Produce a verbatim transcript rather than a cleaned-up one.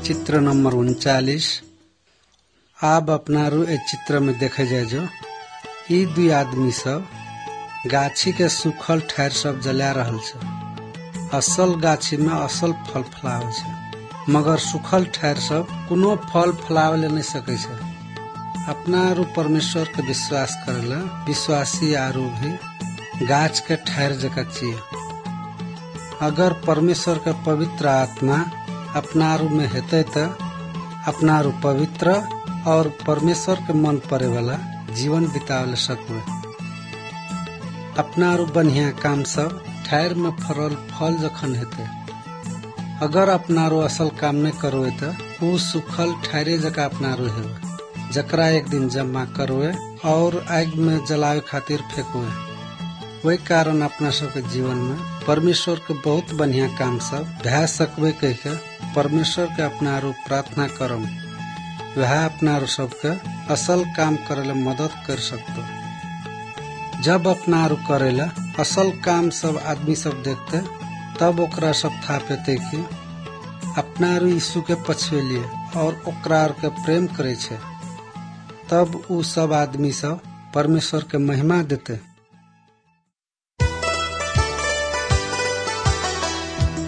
चित्र नंबर उनचालीस। आप अपना रू ए चित्र में देखे जाए जो ई दुई आदमी सब गाछी के सूखल ठार सब जला रहल छ। असल गाछी में असल फल फलावे छ, मगर सूखल ठार सब कोनो फल फलावे नहीं सके छ। अपना रू परमेश्वर के विश्वास करेला विश्वासी आरू भी गाछ के ठार जका चाहिए। अगर परमेश्वर के पवित्र आत्मा अपना रू में हेते त अपना रू पवित्र और परमेश्वर के मन परे वाला जीवन बितावे सकबे। अपना रू बढ़िया काम सब ठार में फरल फल जखन हेते। अगर अपना रू असल काम नहीं करोए त ऊ सुखल ठारे जका अपना रू हेवे, जकरा एक दिन जमा करोए और आग में जलावे खातिर फेंकोए। वही कारण अपना सबके जीवन में परमेश्वर के बहुत बढ़िया काम सब भा सकबे कह के परमेश्वर के अपना रू प्रार्थना करम, वह अपना रू सबके असल काम करेला मदद कर सकते। जब अपना रू करेला असल काम सब आदमी सब देखते तब ओकरा सब था पेते कि अपना रू यीशु के पछुए लिए और ओकरा के प्रेम करे छे। तब उ सब आदमी सब परमेश्वर के महिमा देते।